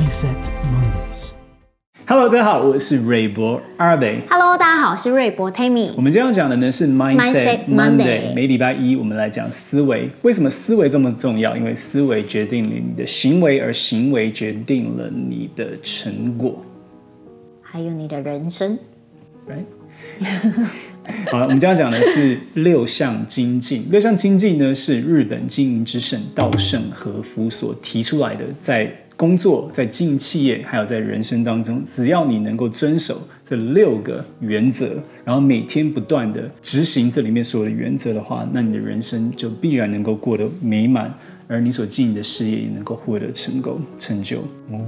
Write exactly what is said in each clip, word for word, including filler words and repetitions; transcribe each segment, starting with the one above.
Mindset Mondays。Hello， 大家好，我是瑞博阿北。 Hello， 大家好，我是瑞博 Tammy。 我们今天要讲的呢是 Mindset Monday, Monday。每礼拜一我们来讲思维。为什么思维这么重要？因为思维决定了你的行为，而行为决定了你的成果， 还有你的人生。 Right？ 好了，我们今天要讲的是六项精进。六项精进呢是日本经营之圣稻盛和夫所提出来的，在工作、在经营企业，还有在人生当中，只要你能够遵守这六个原则，然后每天不断的执行这里面所有的原则的话，那你的人生就必然能够过得美满，而你所经营的事业也能够获得成功成就。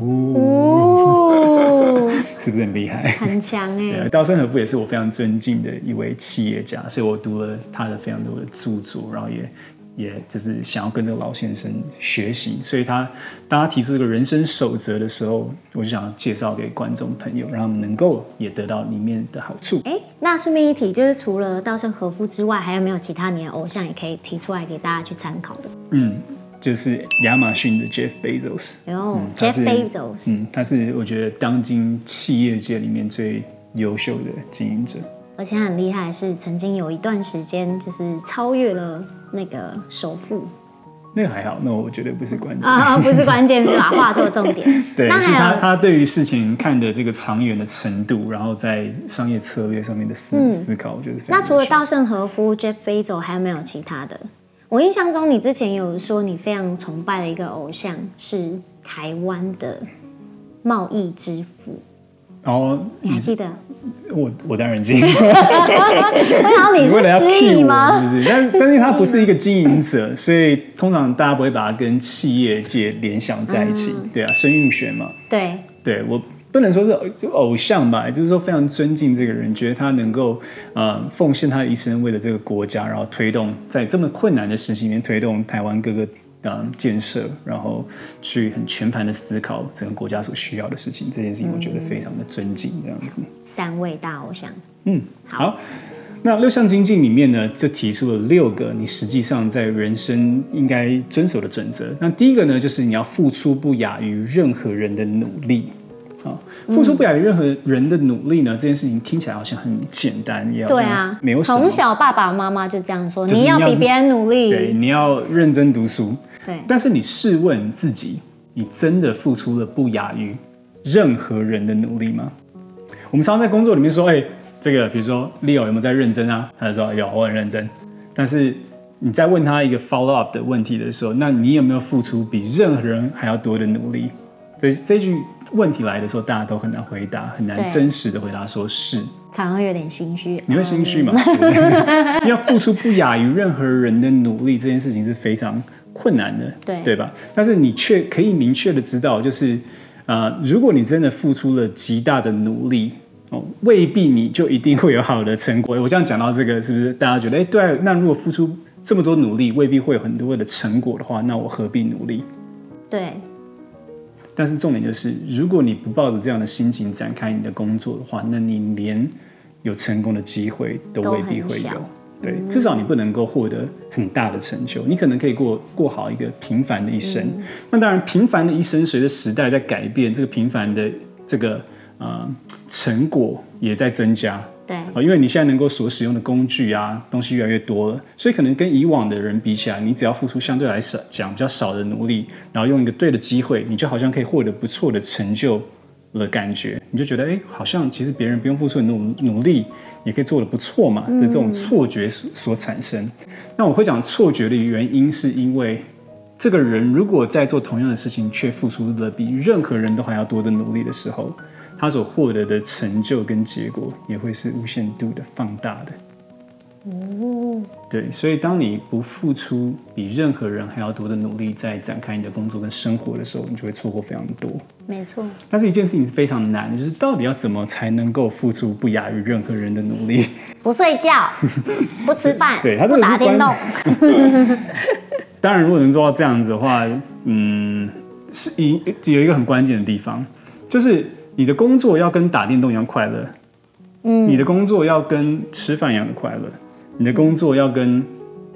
哦，是不是很厉害？ 很强哎！ 对，稻盛和夫也是我非常尊敬的一位企业家，所以我读了他的非常多的著作，然后也。也就是想要跟这个老先生学习，所以他当他提出这个人生守则的时候，我就想要介绍给观众朋友，让他们能够也得到里面的好处。 哎，那顺便一提，就是除了稻盛和夫之外，还有没有其他你的偶像也可以提出来给大家去参考的？ 嗯，就是亚马逊的 Jeff Bezos。 哦、嗯、，Jeff Bezos， 嗯，他是我觉得当今企业界里面最优秀的经营者。 而且很厉害，是曾经有一段时间就是超越了那个首富。 那个还好，那我觉得不是关键啊，不是关键是吧？画错重点。 对，是他他对于事情看的这个长远的程度，然后在商业策略上面的 思,、嗯、思考，我觉得非常。 那除了稻盛和夫 Jeff Bezos 还有没有其他的？我印象中你之前有说你非常崇拜的一个偶像是台湾的贸易之父。 哦， 你还记得？ 我我当然记得。 我想你是失忆吗？ 是不是？但但是他不是一个经营者，所以通常大家不会把他跟企业界联想在一起。嗯、对啊，孙运璇嘛。 对。 对，我不能说是偶像吧，就是说非常尊敬这个人，觉得他能够呃奉献他的一生，为了这个国家，然后推动在这么困难的时期里面推动台湾各个。嗯、建设，然后去很全盘的思考整个国家所需要的事情，这件事情我觉得非常的尊敬，这样子。 三位大偶像， 嗯，好。那六项精进里面呢，就提出了六个你实际上在人生应该遵守的准则。那第一个呢，就是你要付出不亚于任何人的努力。啊，付出不亚于任何人的努力呢，嗯、这件事情听起来好像很简单，也好像没有什么。 从小爸爸妈妈就这样说，就是、你要比别人努力， 对，你要认真读书。 对， 但是你试问自己，你真的付出了不亚于任何人的努力吗？我们常常在工作里面说，哎、欸，这个比如说 Leo 有没有在认真啊？他就说有，我很认真。但是你在问他一个 follow up 的问题的时候，那你有没有付出比任何人还要多的努力？所以这句问题来的时候，大家都很难回答，很难真实的回答说是。 常常有点心虚， 你会心虚吗？嗯、要付出不亚于任何人的努力，这件事情是非常困难的， 对对吧？但是你却可以明确的知道，就是、呃、如果你真的付出了极大的努力，哦、未必你就一定会有好的成果。我这样讲到这个，是不是大家觉得，哎，对，那如果付出这么多努力，未必会有很多的成果的话，那我何必努力？ 对。 但是重点就是，如果你不抱着这样的心情展开你的工作的话，那你连有成功的机会都未必会有。对，至少你不能够获得很大的成就，你可能可以过过好一个平凡的一生。嗯、那当然，平凡的一生随着时代在改变，这个平凡的这个呃成果也在增加。 对， 因为你现在能够所使用的工具啊，东西越来越多了，所以可能跟以往的人比起来，你只要付出相对来讲比较少的努力，然后用一个对的机会，你就好像可以获得不错的成就的感觉，你就觉得哎，好像其实别人不用付出很多努力，也可以做得不错嘛的这种错觉所产生。嗯、那我会讲错觉的原因，是因为这个人如果在做同样的事情，却付出了比任何人都还要多的努力的时候，他所获得的成就跟结果也会是无限度的放大的。哦，对，所以当你不付出比任何人还要多的努力，在展开你的工作跟生活的时候，你就会错过非常多。 没错。但是一件事情非常难，就是到底要怎么才能够付出不亚于任何人的努力？ 不睡觉，不吃饭， 对，他这个是不打电动。 当然，如果能做到这样子的话，嗯，是一有一个很关键的地方，就是你的工作要跟打电动一样快乐，嗯，你的工作要跟吃饭一样的快乐，你的工作要跟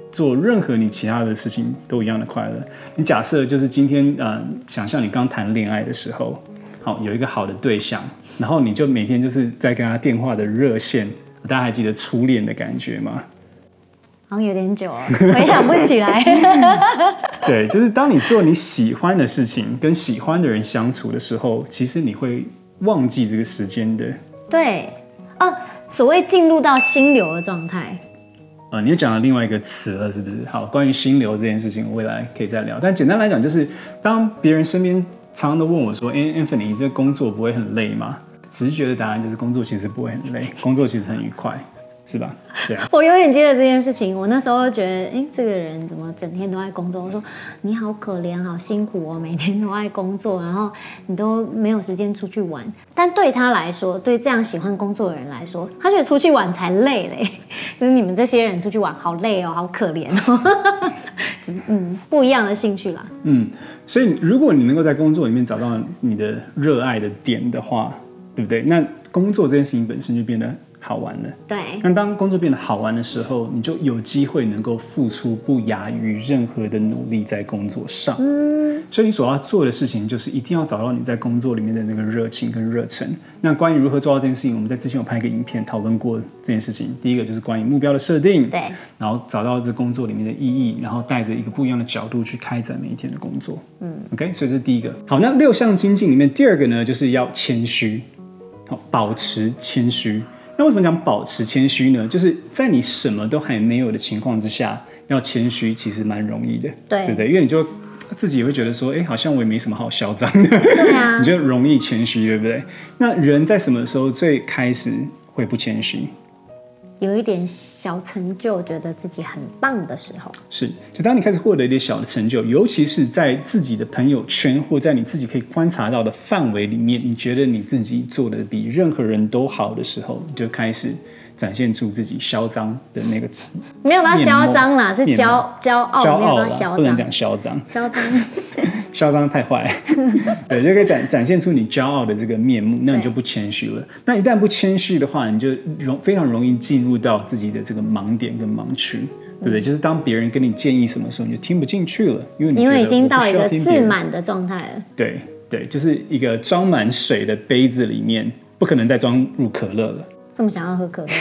做任何你其他的事情都一样的快乐。你假设就是今天呃，想象你刚谈恋爱的时候，好有一个好的对象，然后你就每天就是在跟他电话的热线，大家还记得初恋的感觉吗？ 好像有点久了，回想不起来。 对，就是当你做你喜欢的事情，跟喜欢的人相处的时候，其实你会忘记这个时间的。 对，哦，所谓进入到心流的状态。 呃，你又讲了另外一个词了，是不是？好，关于心流这件事情，我未来可以再聊。但简单来讲，就是当别人身边常常都问我说：“哎 ，Anthony， 你这工作不会很累吗？”直觉的答案就是工作其实不会很累，工作其实很愉快。是吧？对啊。 我永远记得这件事情。我那时候就觉得，哎，这个人怎么整天都在工作？我说你好可怜，好辛苦哦，每天都在工作，然后你都没有时间出去玩。但对他来说，对这样喜欢工作的人来说，他觉得出去玩才累嘞。就是你们这些人出去玩好累哦，好可怜哦。嗯，不一样的兴趣啦。 嗯，所以如果你能够在工作里面找到你的热爱的点的话，对不对？那工作这件事情本身就变得好玩了。 对。 那当工作变得好玩的时候，你就有机会能够付出不亚于任何的努力在工作上。嗯。所以你所要做的事情就是一定要找到你在工作里面的那个热情跟热忱。那关于如何做到这件事情，我们在之前有拍一个影片讨论过这件事情。第一个就是关于目标的设定， 对， 然后找到这工作里面的意义，然后带着一个不一样的角度去开展每一天的工作。嗯 ，OK， 所以这是第一个。好，那六项精进里面第二个呢，就是要谦虚，好，保持谦虚。那为什么讲保持谦虚呢？就是在你什么都还没有的情况之下，要谦虚其实蛮容易的， 对， 对不对？因为你就自己也会觉得说，哎，好像我也没什么好嚣张的， 对啊， 你就容易谦虚，对不对？那人在什么时候最开始会不谦虚？ 有一点小成就，觉得自己很棒的时候， 是，就当你开始获得一点小的成就，尤其是在自己的朋友圈或在你自己可以观察到的范围里面，你觉得你自己做的比任何人都好的时候，你就开始展现出自己嚣张的那个没有到嚣张啦，是骄骄傲， 骄傲啦， 没有到嚣张， 不能讲嚣张， 嚣张， 嚣张太坏，对，就可以展展现出你骄傲的这个面目，那你就不谦虚了。那一旦不谦虚的话，你就容非常容易进入到自己的这个盲点跟盲区，对不对？嗯、就是当别人跟你建议什么时候，你就听不进去了，因为你因为已经到一个自满的状态了。 对对，就是一个装满水的杯子里面，不可能再装入可乐了。 这么想要喝可乐？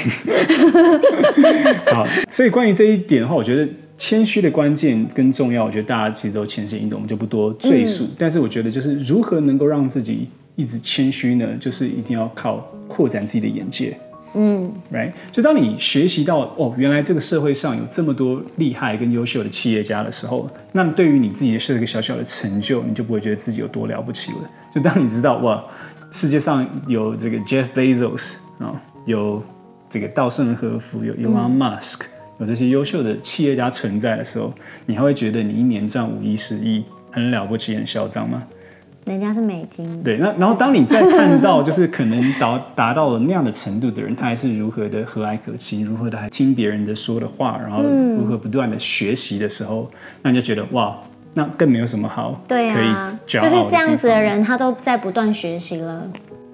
好，所以关于这一点的话，我觉得谦虚的关键跟重要，我觉得大家其实都浅显易懂，我们就不多赘述。嗯、但是我觉得，就是如何能够让自己一直谦虚呢？就是一定要靠扩展自己的眼界。嗯 ，right， 就当你学习到哦，原来这个社会上有这么多厉害跟优秀的企业家的时候，那么对于你自己的这个小小的成就，你就不会觉得自己有多了不起了。就当你知道哇，世界上有这个 Jeff Bezos 啊、哦，有这个稻盛和夫，有 Elon Musk，、嗯、有这些优秀的企业家存在的时候，你还会觉得你一年赚五亿、十亿很了不起、很嚣张吗？ 人家是美金。 对，那然后当你再看到就是可能达达到了那样的程度的人，他还是如何的和蔼可亲，如何的还听别人的说的话，然后如何不断的学习的时候，嗯、那你就觉得哇，那更没有什么好对可以啊， 骄傲的地方。 就是这样子的人，他都在不断学习了。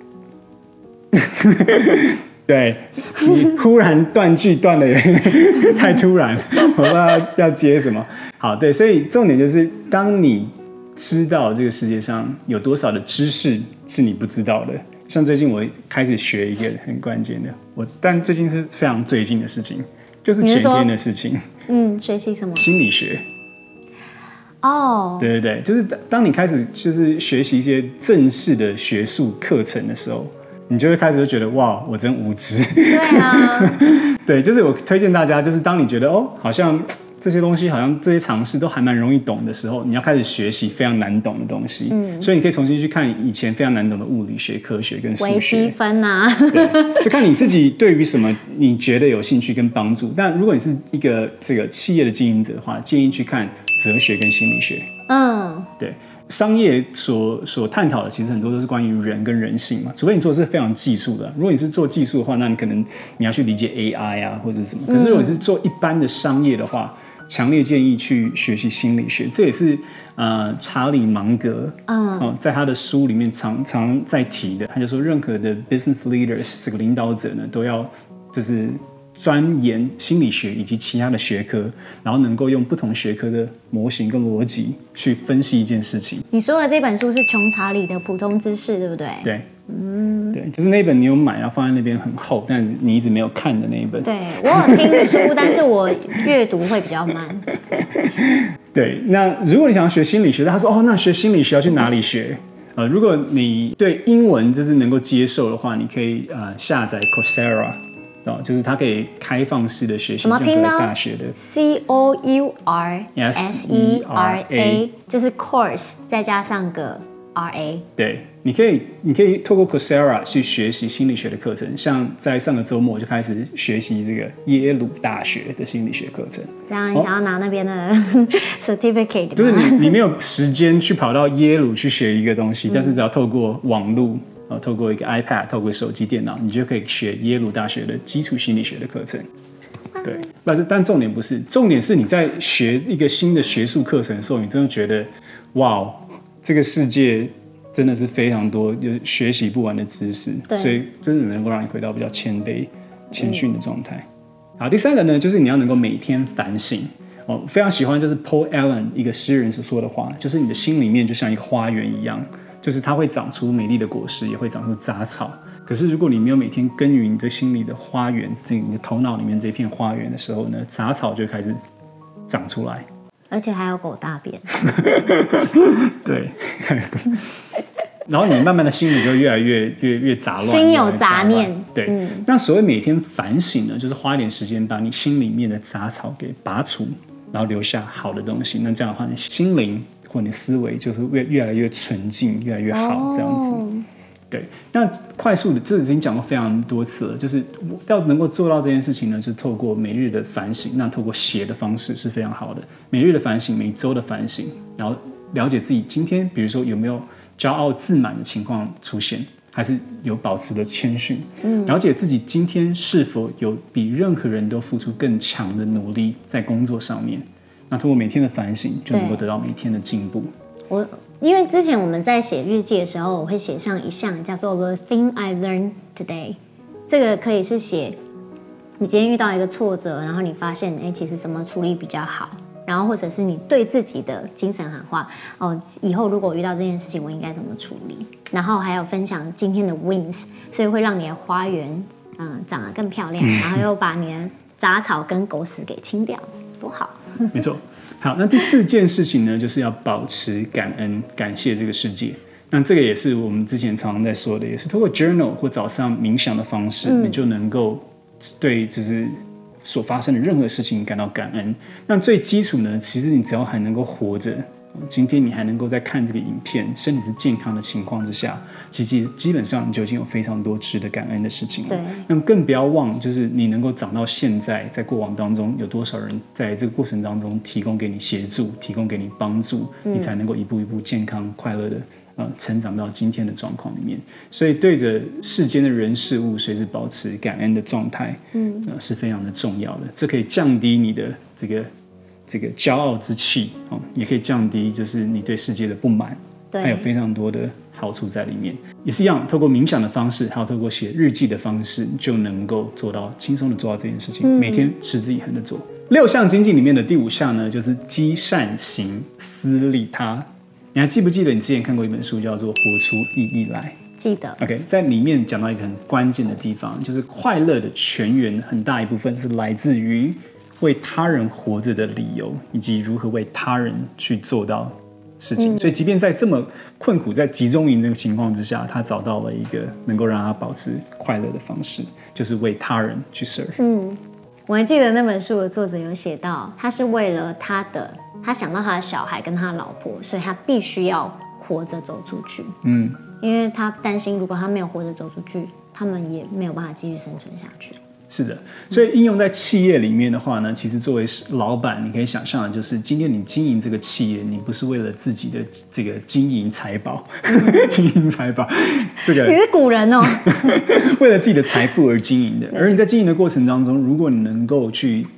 对，你忽然断句断的太突然，我不知道要接什么。好，对，所以重点就是当你知道这个世界上有多少的知识是你不知道的。像最近我开始学一个很关键的，我但最近是非常最近的事情，就是前天的事情。 嗯，学习什么？ 心理学。 哦、oh. 对对对，就是当你开始就是学习一些正式的学术课程的时候，你就会开始就觉得哇，我真无知。 对啊， 对，就是我推荐大家，就是当你觉得哦，好像这些东西好像这些常识都还蛮容易懂的时候，你要开始学习非常难懂的东西。嗯，所以你可以重新去看以前非常难懂的物理学、科学跟数学。 微积分啊， 对，就看你自己对于什么你觉得有兴趣跟帮助。但如果你是一个这个企业的经营者的话，建议去看哲学跟心理学。嗯，对。商业所所探讨的其实很多都是关于人跟人性嘛，除非你做的是非常技术的。如果你是做技术的话，那你可能你要去理解 A I 啊或者是什么。可是如果你是做一般的商业的话，强烈建议去学习心理学。这也是呃查理芒格嗯、呃、在他的书里面常常在提的。他就说，任何的 business leaders 这个领导者呢，都要就是钻研心理学以及其他的学科，然后能够用不同学科的模型跟逻辑去分析一件事情。 你说的这本书是穷查理的普通知识，对不对？ 对，嗯，对，就是那本你有买，然后放在那边很厚，但是你一直没有看的那一本。 对，我有听书，但是我阅读会比较慢。 对，那如果你想要学心理学，他说哦，那学心理学要去哪里学？呃，如果你对英文就是能够接受的话，你可以呃下载 Coursera。哦，就是它可以开放式的学习任何大学的 C O U R S E R A， 就是 course 再加上个 R A。 对，你可以你可以透过 Coursera 去学习心理学的课程，像在上个周末就开始学习这个耶鲁大学的心理学课程。 这样你想要拿那边的 certificate 吗？ 就是你你没有时间去跑到耶鲁去学一个东西，嗯、但是只要透过网络。透过一个 iPad， 透过手机、电脑，你就可以学耶鲁大学的基础心理学的课程。对，但是但重点不是，重点是你在学一个新的学术课程的时候，你真的觉得，哇，这个世界真的是非常多有学习不完的知识，所以真的能够让你回到比较谦卑、谦逊的状态。好，第三个呢，就是你要能够每天反省。哦，非常喜欢就是 Paul Allen 一个诗人所说的话，就是你的心里面就像一个花园一样。就是它会长出美丽的果实，也会长出杂草。可是如果你没有每天耕耘你这心里的花园，你的头脑里面这片花园的时候呢，杂草就开始长出来， 而且还有狗大便。 对，然后你慢慢的心里就越来越越越杂乱， 心有杂念。 对、嗯，那所谓每天反省呢，就是花一点时间把你心里面的杂草给拔除，然后留下好的东西。那这样的话，你心灵或你的思维就是越越来越纯净，越来越好，这样子。Oh. 对，那快速的，这已经讲过非常多次了，就是要能够做到这件事情呢，就是透过每日的反省，那透过写的方式是非常好的。每日的反省，每周的反省，然后了解自己今天，比如说有没有骄傲自满的情况出现，还是有保持的谦逊，嗯，了解自己今天是否有比任何人都付出更强的努力在工作上面。那通过每天的反省，就能够得到每天的进步。 我因为之前我们在写日记的时候，我会写上一项叫做 The thing I learned today。这个可以是写你今天遇到一个挫折，然后你发现，哎，其实怎么处理比较好，然后或者是你对自己的精神喊话，哦，以后如果遇到这件事情，我应该怎么处理？然后还有分享今天的 wins， 所以会让你的花园嗯长得更漂亮，然后又把你的杂草跟狗屎给清掉，多好。 没错。好，那第四件事情呢，就是要保持感恩，感谢这个世界。那这个也是我们之前常常在说的，也是透过 journal 或早上冥想的方式，嗯、你就能够对就是所发生的任何事情感到感恩。那最基础呢，其实你只要还能够活着，今天你还能够在看这个影片，身体是健康的情况之下，其实基本上你就已经有非常多值得感恩的事情了。对，那么更不要忘，就是你能够长到现在，在过往当中有多少人在这个过程当中提供给你协助，提供给你帮助，嗯、你才能够一步一步健康快乐的呃成长到今天的状况里面。所以对着世间的人事物，随时保持感恩的状态，嗯、呃，是非常的重要的。这可以降低你的这个。这个骄傲之气、哦、也可以降低就是你对世界的不满，还有非常多的好处在里面。也是一样，透过冥想的方式，还有透过写日记的方式，就能够做到轻松的做到这件事情、嗯、每天持之以恒的做。六项精进里面的第五项呢，就是积善行思利他。你还记不记得你之前看过一本书叫做《活出意义来》？ 记得。 OK， 在里面讲到一个很关键的地方，就是快乐的泉源很大一部分是来自于为他人活着的理由，以及如何为他人去做到事情、嗯、所以即便在这么困苦在集中营的情况之下，他找到了一个能够让他保持快乐的方式，就是为他人去 serve。 嗯， 我还记得那本书的作者有写到，他是为了他的他想到他的小孩跟他的老婆，所以他必须要活着走出去。嗯，因为他担心如果他没有活着走出去，他们也没有办法继续生存下去。 是的，所以应用在企业里面的话呢，其实作为老板，你可以想象的就是，今天你经营这个企业，你不是为了自己的这个金银财宝，金银财宝，这个你是古人哦， 为了自己的财富而经营的。而你在经营的过程当中，如果你能够去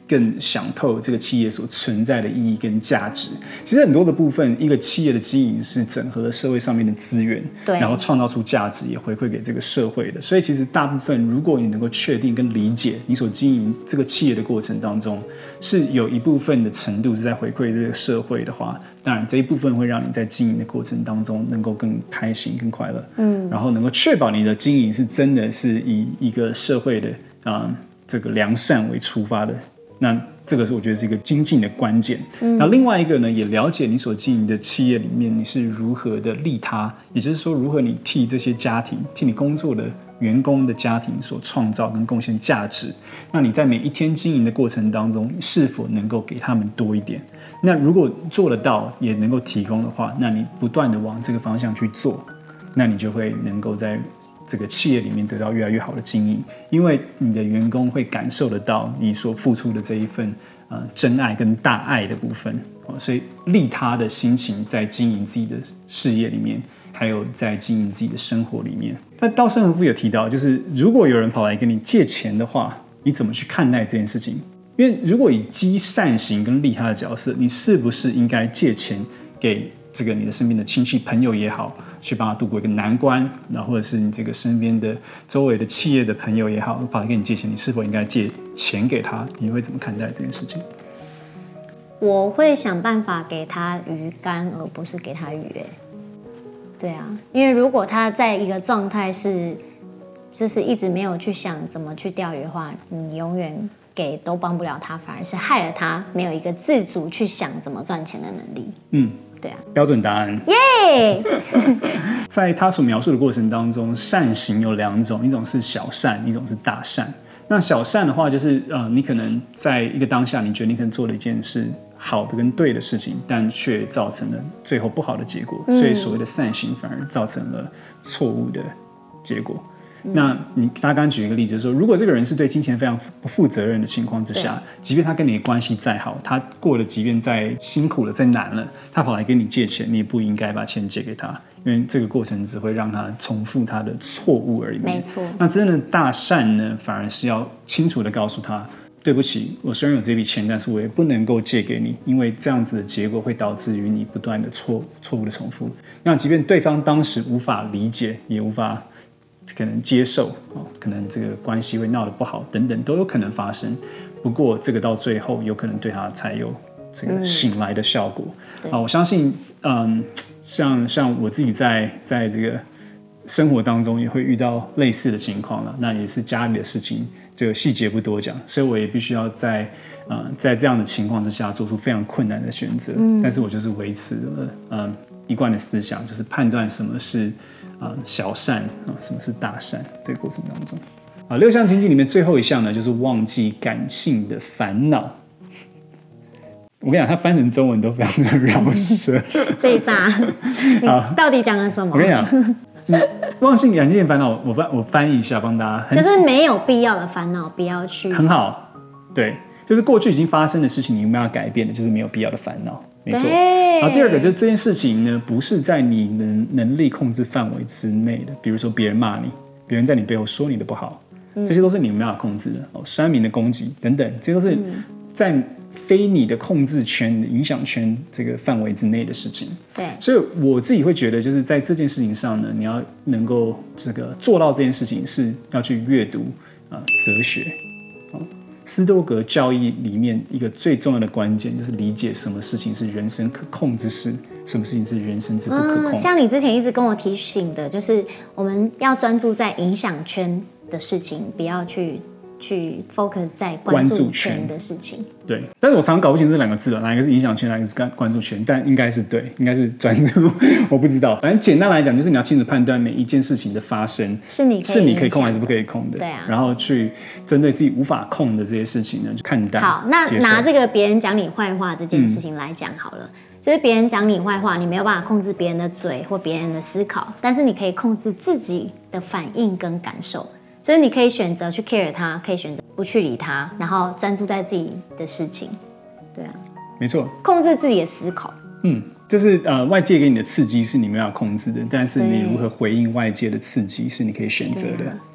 更想透这个企业所存在的意义跟价值。其实很多的部分，一个企业的经营是整合了社会上面的资源， 对， 然后创造出价值，也回馈给这个社会的。所以其实大部分，如果你能够确定跟理解你所经营这个企业的过程当中，是有一部分的程度是在回馈这个社会的话，当然这一部分会让你在经营的过程当中能够更开心、更快乐，嗯，然后能够确保你的经营是真的是以一个社会的啊、呃、这个良善为出发的。那这个是我觉得是一个精进的关键。嗯、那另外一个呢，也了解你所经营的企业里面你是如何的利他，也就是说，如何你替这些家庭、替你工作的员工的家庭所创造跟贡献价值。那你在每一天经营的过程当中，是否能够给他们多一点？那如果做得到，也能够提供的话，那你不断的往这个方向去做，那你就会能够在这个企业里面得到越来越好的经营，因为你的员工会感受得到你所付出的这一份、呃、真爱跟大爱的部分、哦、所以利他的心情在经营自己的事业里面，还有在经营自己的生活里面。但稻盛和夫有提到，就是如果有人跑来跟你借钱的话，你怎么去看待这件事情？因为如果以积善行跟利他的角色，你是不是应该借钱给这个你的身边的亲戚朋友也好，去帮他度过一个难关，然后或者是你这个身边的周围的企业的朋友也好，跑来跟你借钱，你是否应该借钱给他？你会怎么看待这件事情？ 我会想办法给他鱼竿，而不是给他鱼。对啊，因为如果他在一个状态是，就是一直没有去想怎么去钓鱼的话，你永远给都帮不了他，反而是害了他没有一个自主去想怎么赚钱的能力。嗯。对啊， 标准答案耶！ Yeah! 在他所描述的过程当中，善行有两种，一种是小善，一种是大善。那小善的话，就是呃，你可能在一个当下，你觉得你可能做了一件事好的跟对的事情，但却造成了最后不好的结果，所以所谓的善行反而造成了错误的结果。那你他刚刚举一个例子，就是说，如果这个人是对金钱非常不负责任的情况之下，即便他跟你的关系再好，他过得即便再辛苦了、再难了，他跑来跟你借钱，你也不应该把钱借给他，因为这个过程只会让他重复他的错误而已。 没错。 那真的大善呢，反而是要清楚的告诉他，对不起，我虽然有这笔钱，但是我也不能够借给你，因为这样子的结果会导致于你不断的错错误的重复。那即便对方当时无法理解，也无法可能接受，可能这个关系会闹得不好等等都有可能发生。不过这个到最后有可能对他才有这个醒来的效果。嗯啊、我相信，嗯，像像我自己在在这个生活当中也会遇到类似的情况了。那也是家里的事情，这个细节不多讲，所以我也必须要在呃在这样的情况之下做出非常困难的选择。嗯、但是我就是维持了嗯一贯的思想，就是判断什么是呃小善啊，什么是大善，这个过程当中啊，六项情境里面最后一项呢，就是忘记感性的烦恼。我跟你讲，它翻成中文都非常的饶舌。 这一下，你到底讲了什么？ 我跟你讲，你忘记感性的烦恼，我翻我翻译一下，帮大家， 就是没有必要的烦恼，不要去。 很好，对，就是过去已经发生的事情，你没有改变的，就是没有必要的烦恼。没错。然后第二个就是这件事情呢，不是在你能能力控制范围之内的，比如说别人骂你，别人在你背后说你的不好，嗯、这些都是你没有办法控制的。哦，酸民的攻击等等，这些都是在非你的控制权、影响权这个范围之内的事情。 对， 所以我自己会觉得，就是在这件事情上呢，你要能够这个做到这件事情，是要去阅读啊、呃、哲学。斯多格教义里面一个最重要的关键，就是理解什么事情是人生可控之事，什么事情是人生之不可控。 嗯、像你之前一直跟我提醒的，就是我们要专注在影响圈的事情，不要去去 focus 在关注圈的事情。 对，但是我常常搞不清这两个字了，哪一个是影响圈，哪一个是关注圈，但应该是对，应该是专注，我不知道。反正简单来讲，就是你要清楚判断每一件事情的发生是你可以是你可以控还是不可以控的， 对啊， 然后去针对自己无法控的这些事情呢，去看待。 好，那拿这个别人讲你坏话这件事情来讲好了。嗯，就是别人讲你坏话，你没有办法控制别人的嘴或别人的思考，但是你可以控制自己的反应跟感受。所以你可以选择去 care 他，可以选择不去理他，然后专注在自己的事情。对啊， 没错， 控制自己的思考。 嗯，就是呃，外界给你的刺激是你没办法控制的，但是你如何回应外界的刺激是你可以选择的。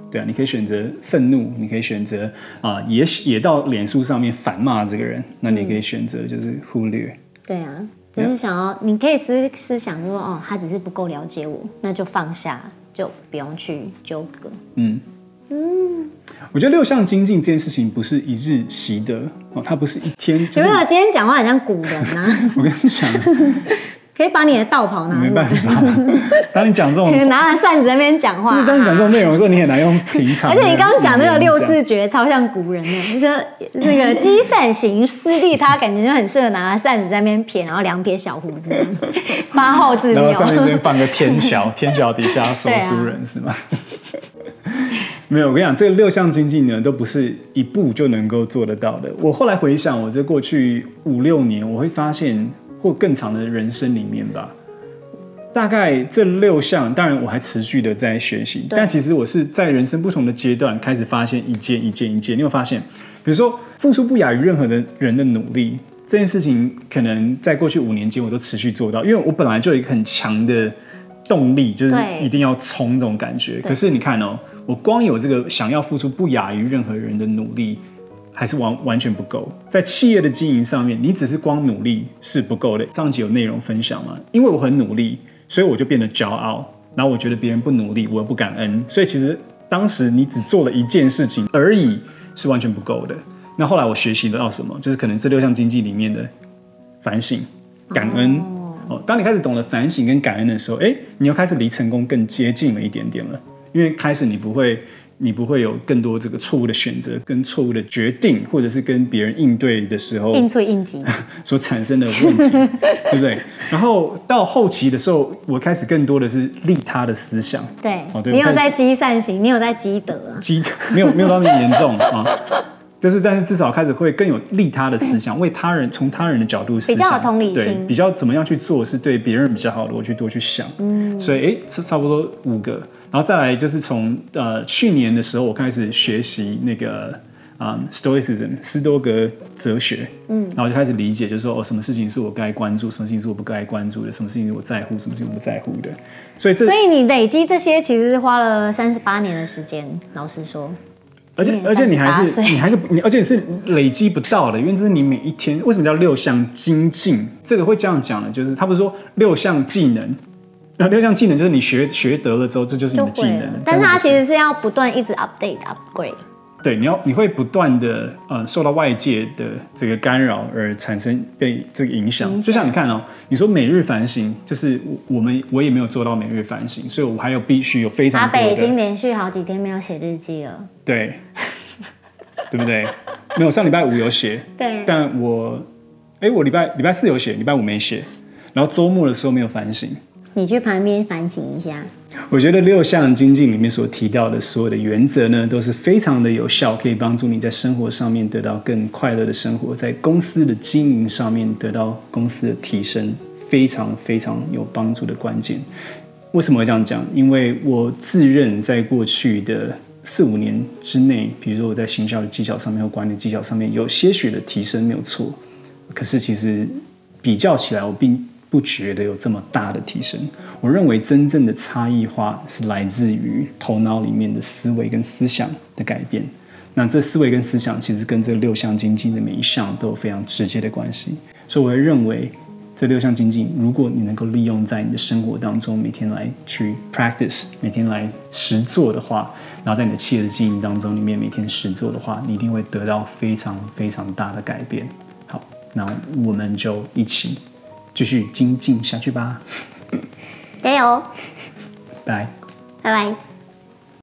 对啊，你可以选择愤怒，你可以选择啊、呃，也也到脸书上面反骂这个人，那你可以选择就是忽略。 对啊，就是想要，你可以思思想说，哦，他只是不够了解我，那就放下，就不用去纠葛。嗯嗯，我觉得六项精进这件事情不是一日习得哦，它不是一天。 有没有今天讲话很像古人啊？ 我跟你讲。 可以把你的道袍拿出来。 没办法，当你讲这种拿着扇子在那边讲话， 就是当你讲这种内容的时候，你很难用平常。 而且你刚刚讲那个六字诀，超像古人的，就是那个积善行，施利他，感觉就很适合拿着扇子在那边撇，然后两撇小胡子，八号字然后上面这边放个天桥，天桥底下手书人、啊、是吗？没有，我跟你讲，这个六项精进呢，都不是一步就能够做得到的。我后来回想，我这过去五六年，我会发现。或更长的人生里面吧，大概这六项，当然我还持续的在学习，但其实我是在人生不同的阶段开始发现一件一件一件。你有发现，比如说付出不亚于任何的人的努力这件事情，可能在过去五年间我都持续做到，因为我本来就有一个很强的动力，就是一定要冲这种感觉。可是你看哦，我光有这个想要付出不亚于任何人的努力。还是 完, 完全不够，在企业的经营上面，你只是光努力是不够的。上集有内容分享嘛？因为我很努力，所以我就变得骄傲，然后我觉得别人不努力，我不感恩。所以其实当时你只做了一件事情而已，是完全不够的。那后来我学习到什么？就是可能这六项经济里面的反省、感恩。哦，当你开始懂了反省跟感恩的时候，哎，你又开始离成功更接近了一点点了，因为开始你不会。你不会有更多这个错误的选择跟错误的决定，或者是跟别人应对的时候应催应急所产生的问题，对不对？然后到后期的时候，我开始更多的是利他的思想。 对， 哦、对你有在积善行，你有在积德啊？ 积没有没有到那么严重啊。就是但是至少开始会更有利他的思想，为他人从他人的角度思想， 比较有同理心， 比较怎么样去做是对别人比较好的，我去多去想。嗯，所以哎，差不多五个，然后再来就是从呃去年的时候，我开始学习那个啊、um, Stoicism 斯多格哲学，嗯，然后就开始理解，就是说哦，什么事情是我该关注，什么事情是我不该关注的，什么事情是我在乎，什么事情我不在乎的。所以这， 所以你累积这些其实是花了三十八年的时间，老实说。 而且而且你还是你还是你，而且是累积不到的，因为这是你每一天。为什么叫六项精进？这个会这样讲的，就是他不是说六项技能，六项技能就是你学学得了之后，这就是你的技能。 但是它其实是要不断一直 update upgrade。 对，你要你会不断的呃受到外界的这个干扰而产生被这个影响。就像你看哦，你说每日反省，就是我们我也没有做到每日反省，所以我还有必须有非常多的。 阿北已经连续好几天没有写日记了。 对，对不对？没有，上礼拜五有写， 对， 但我哎，我礼拜礼拜四有写，礼拜五没写，然后周末的时候没有反省。 你去旁边反省一下。 我觉得六项精进里面所提到的所有的原则呢，都是非常的有效，可以帮助你在生活上面得到更快乐的生活，在公司的经营上面得到公司的提升，非常非常有帮助的关键。为什么会这样讲？因为我自认在过去的四五年之内，比如说我在行销的技巧上面或管理技巧上面有些许的提升，没有错。可是其实比较起来，我并不觉得有这么大的提升。我认为真正的差异化是来自于头脑里面的思维跟思想的改变。那这思维跟思想其实跟这六项精进的每一项都有非常直接的关系。所以我会认为这六项精进，如果你能够利用在你的生活当中，每天来去 practice， 每天来实做的话，然后在你的企业的经营当中里面每天实做的话，你一定会得到非常非常大的改变。好，那我们就一起继续精进下去吧。 加油！ 拜拜拜。